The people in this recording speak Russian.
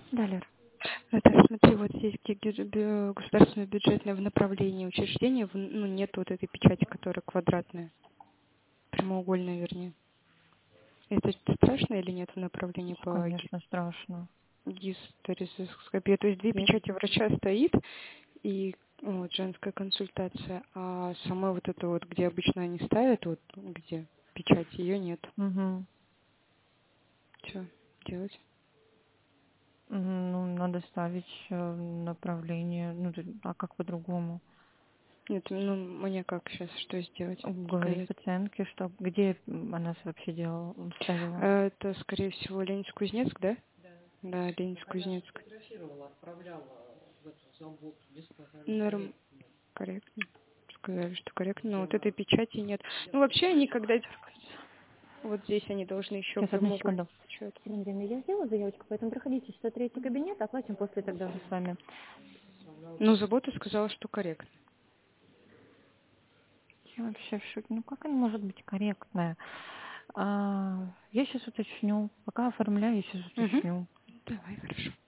Далее. Наташа, смотри, вот здесь где государственное бюджетное в направлении учреждения, ну, нет вот этой печати, которая квадратная, прямоугольная, вернее. Это страшно или нет в направлении по Конечно, страшно. гисторископии? То есть две Есть. печати врача стоит и вот, женская консультация, а самой вот это вот, где обычно они ставят, вот где печать, ее нет. Угу. Что делать? Ну, надо ставить направление. Ну, а как по-другому? Нет, ну мне как сейчас, что сделать? Говорить Сказать. пациентке, что где она вообще делала, ставила. Это, скорее всего, Ленинск-Кузнецк, да? Да, Ленинск-Кузнецк. Норм. Корректно. Сказали, что корректно, но вот этой печати нет. Ну, вообще они когда... Вот здесь они должны еще Сейчас, одну прямоугольный секунду. печать. Ирина Андреевна, я сделала заявочку, поэтому проходите 103 кабинет, оплатим после тогда уже с вами. Ну, забота сказала, что корректно. Я вообще в шоке. Ну, как она может быть корректная? Я сейчас уточню. Пока оформляю, я сейчас Угу. уточню. Давай, хорошо.